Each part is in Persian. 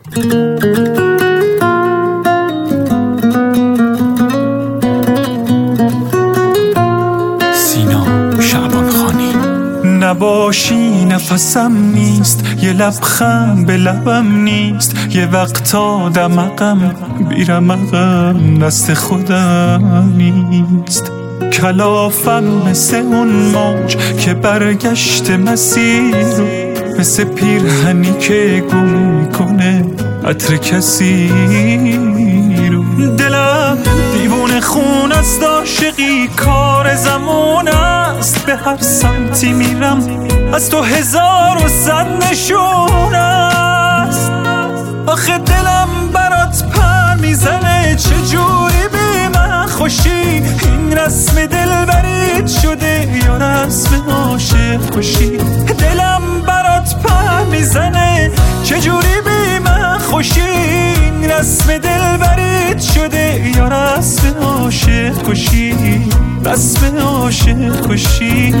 نباشی نفسم نیست، یه لبخند به لبم نیست، یه وقتا دمقم بیرمقم دست خودم نیست. کلافم مثل اون موج که برگشت مسیر رو، مثل پیرهنی که گم میکنه عطر کسی رو. دلم دیوونه خون است، عاشقی کار زمان است، به هر سمتی میرم از تو 1001 نشون است. آخه دلم برات پر میزنه، چجوری بی من خوشی؟ این رسم دلبریت شده یا رسم عاشق کشی؟ دلم برات پر میزنه، چجوری بی من خوشی؟ این رسم دلبریت شده یا رسم عاشق کشی؟ رسم عاشق کشی.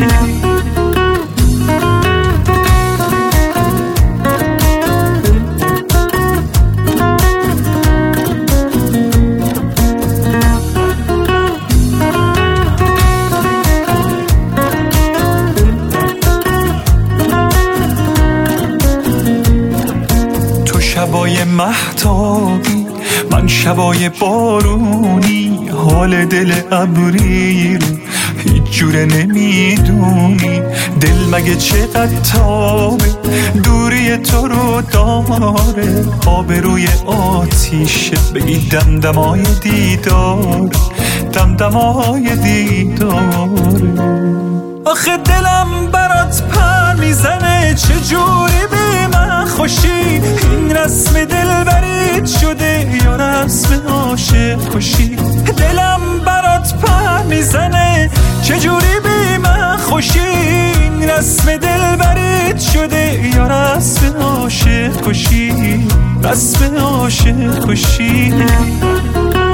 شبای مهتابی، من شبای بارونی، حال دل ابری رو هیچ جوره نمیدونی. دل مگه چقدر تابه، دوری تو رو داره، آبروی آتیشه بگی دمدمای دیدار، دمدمای دیداره. آخه دلم برات پر میزنه، چجوری بی من خوشی؟ این رسم دلبریت شده یا رسم عاشق کشی؟ دلم برات پر میزنه، چجوری بی من خوشی؟ این رسم دلبریت شده یا رسم عاشق کشی؟ رسم عاشق کشی.